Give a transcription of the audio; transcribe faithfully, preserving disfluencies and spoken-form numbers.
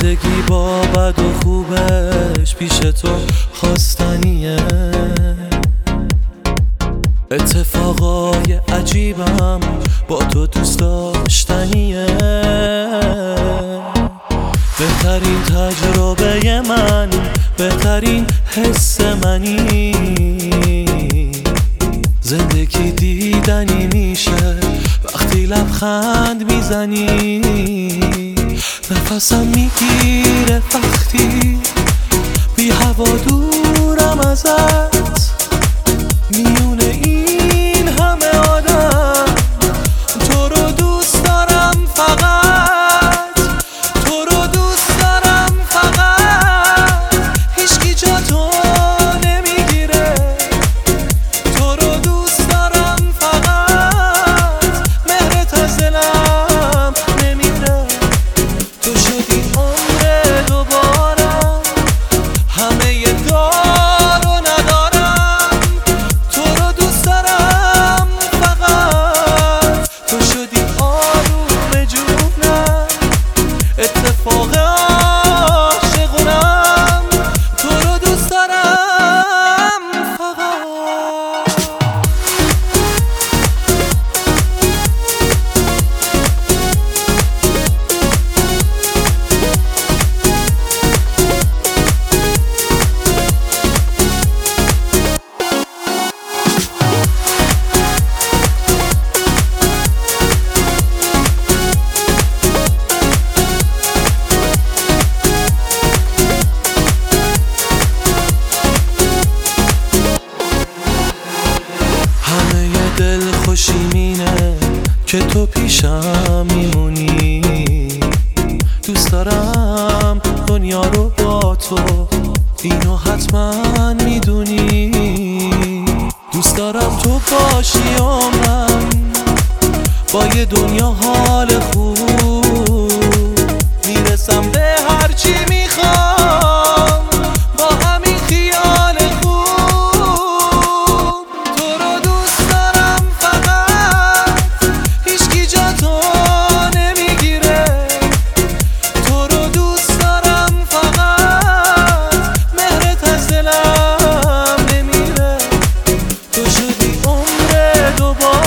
زندگی با بد و خوبش پیش تو خواستنیه، اتفاقای عجیبم با تو دوست داشتنیه. بهترین تجربه من، بهترین حس منی، زندگی دیدنی میشه وقتی لبخند میزنی. نفسم میگیره وقتی بی هوا دورم ازت، میون این همه آدم تو رو دوست دارم، فقط تو رو دوست دارم، فقط هیچکی جا تو نمیگیره. تو رو دوست دارم، فقط مهرت از دلم نمیره. تو شدی عمر دوبارم، همه دار و ندارم. تو رو دوست دارم، فقط تو شدی آروم جونم، اتفاق عاشقونم. تو رو دوست دارم فقط. دل خوشی مینه که تو پیشم میمونی. دوست دارم دنیا رو با تو، اینو حتما میدونی. دوست دارم تو باشی عمرم، با یه دنیا حال خوب میرسم به هرچی میخوام، با همین خیال دوباره